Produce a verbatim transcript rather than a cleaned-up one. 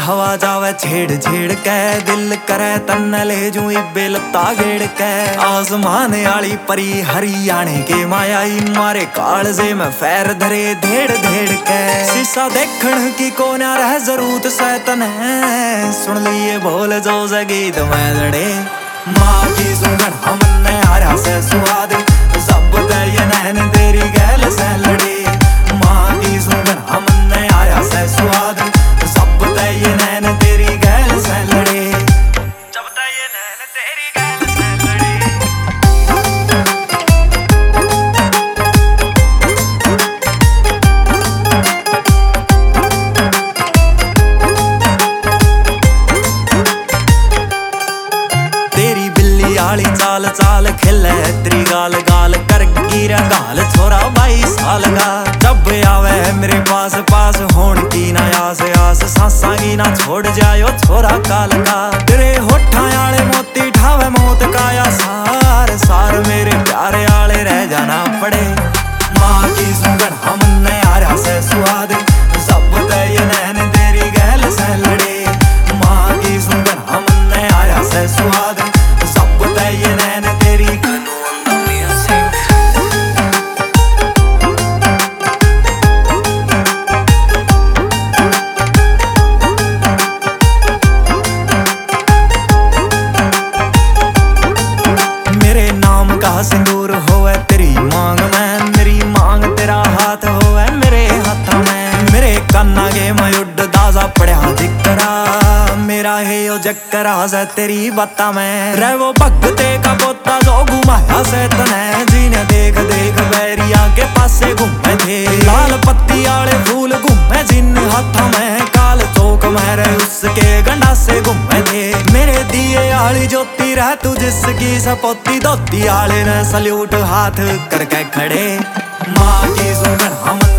हवा जावे छेड़ छेड़ के, दिल करे तन ले जू इब्बे लत्ता घेड़ के। आसमान आली परी हरियाणे के मायाई, मारे कालजे में फैर धरे धेड़ धेड़ के। शीशा देखण की कोन्या रह जरूरत सैतन है, सुन लिए बोल जो गीत में लड़े। माँ की सुगन हमने हरा से सुहाद, सब ये नैन तेरी गैल से लड़े। माँ की सुगन हमने हरा से सुहाद, सब ये नैन तेरी गैल से लड़े। जब ये नैन तेरी गैल से लड़े। तेरी बिल्ली आली चाल चाल खिले तेरी गाल गाल कर गिरा गाल छोरा बाईस साल का। जब आवे मेरे पास पास होण की ना आस आस, सांसा की ना छोड़ जायो छोरा काल का। तेरे होठा आले मोती ठावे मौत का या सार सार, मेरे प्यारे आले रह जाना पड़े। माँ की सुगन हमने हरा से सुहाद, सब ये नैन तेरी गैल से लड़े। माँ की सुगन हमने हरा से सुहाद, सब ये नैन तेरी। मेरे नाम का सिंदूर होवे तेरी मांग में, मेरी मांग तेरा हाथ होवे मेरे हाथ में। मेरे कन्ना के मयुड दाजा पड़ा जिकरा, मेरा है यो जकरा से तेरी बाता में। रे वो भगते का पोता जो घुमाया से तने, जीने देख देख बैरिया के पासे घूमे थे। लाल पत्ती आले फूल घूमे जिन हाथों में, काल चौक मेरे उसके गंडा से घूमे थे। मेरे दिए आली ज्योति रह तू जिसकी सपोती, धोती आले ने सल्यूट हाथ करके खड़े। माँ की सुगन हम